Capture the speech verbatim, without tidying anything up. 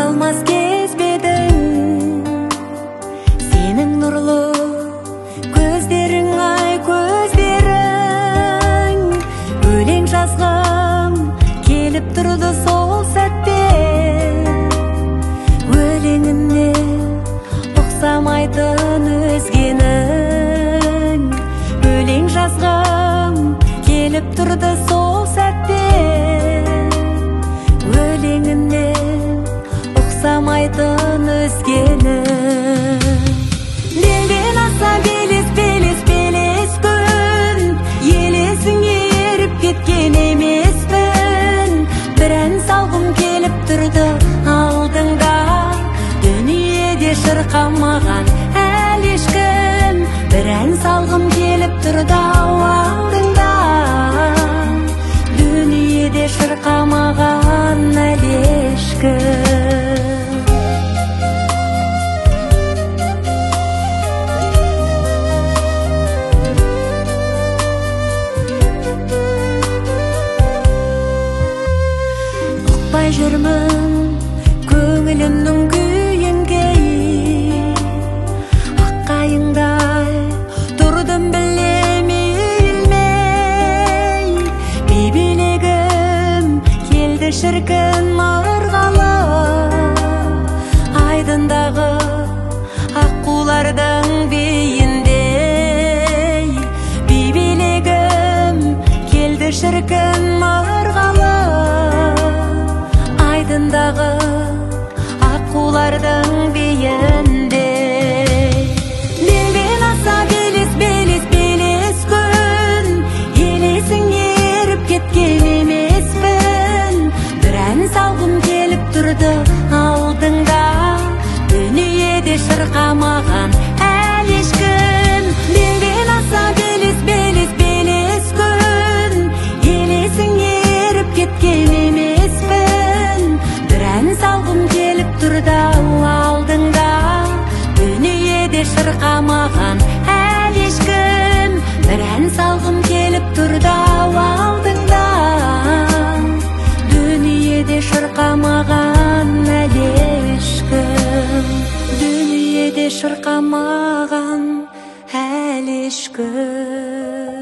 алмас кезбедің сенің нұрлы көздерің, ай көздерің. Өлең жазғым келіп тұрды сол сәтте, өлеңіне ұқсамайтын өзгенің. Өлең жазғым келіп тұрды сол сәтте, өлеңіне ұқсамайтын өзгенің. Белден аса белес, белес, белес күн, елесің еріп кеткен емеспін. Бір ән салғым келіп тұрды алдыңда, дүниеде шырқамаған әлі ешкім. Бір ән салғым келіп тұрды алдыңда, дүниеде шырқамаған әлі ешкім. Ұқпай жүрмін көңілімнің күйінге, аққайыңдай тұрдым білемей. Бейбелегім келді шіркін марғалы, айдындағы аққулардың бейіндей. Бейбелегім келді шіркін марғалы, айдындағы аққулардың бейінде. Белден аса белес, белес, белес күн, елесің еріп кеткен емеспін. Бір ән салғым келіп тұрды алдыңда, дүниеде шырқамаған әлі ешкім. Белден аса белес, белес, белес күн, елесің еріп кеткен емеспін. Бір ән салғым келіп тұрды алдыңда, дүниеде шырқамаған әлі ешкім. Бір ән салғым келіп тұрды алдыңда, дүниеде шырқамаған әлі ешкім. Дүниеде шырқамаған әлі ешкім.